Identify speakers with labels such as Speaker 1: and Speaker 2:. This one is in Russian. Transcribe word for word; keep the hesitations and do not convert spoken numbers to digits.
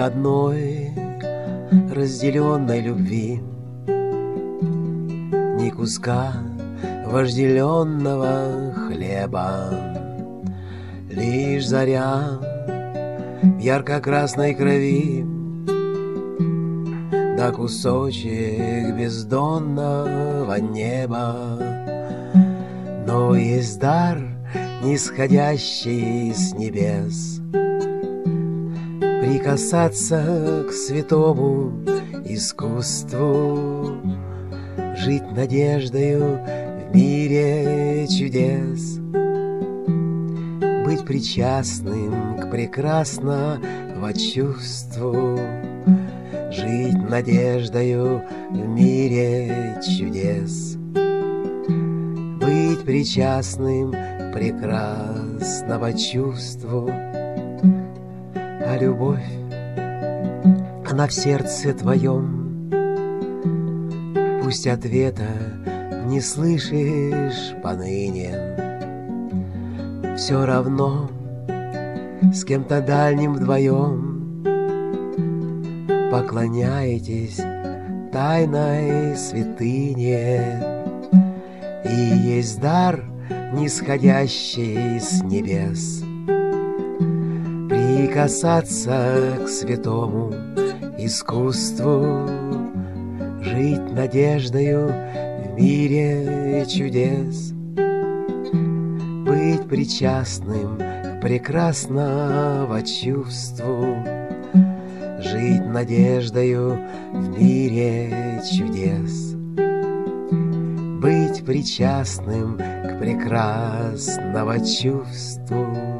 Speaker 1: одной разделенной любви, ни куска вожделенного хлеба, лишь заря в ярко-красной крови, да кусочек бездонного неба. Но есть дар, нисходящий с небес, прикасаться к святому искусству, жить надеждою в мире чудес, быть причастным к прекрасного чувству, жить надеждою в мире чудес, быть причастным к прекрасного чувству. А любовь, она в сердце твоем, пусть ответа не слышишь поныне, все равно с кем-то дальним вдвоем поклоняетесь тайной святыне. И есть дар, нисходящий с небес, прикасаться к святому искусству, жить надеждою в мире чудес, быть причастным к прекрасного чувству, жить надеждою в мире чудес, быть причастным к прекрасного чувству.